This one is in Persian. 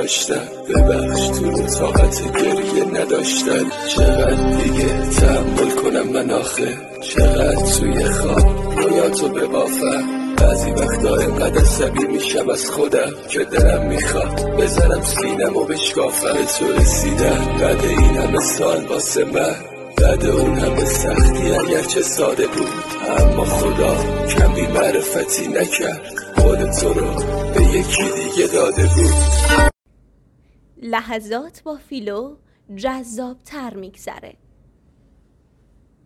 داشتم، ببخش تو طاقت گریه نداشتم. چقدر دیگه تحمل کنم من آخه، چقدر توی خواب رویاتو ببافم. بعضی وقتا اینقدر عصبی میشم از خودم که دلم میخواد بزنم سینم و بشکافم. به تو رسیدم بعد این همه سال واسه من، بعد اون همه سختی اگرچه ساده بود، اما خدا کم بی معرفتی نکرد، خودت رو به یکی دیگه داده بود. لحظات با فیلو جذاب‌تر میگذره.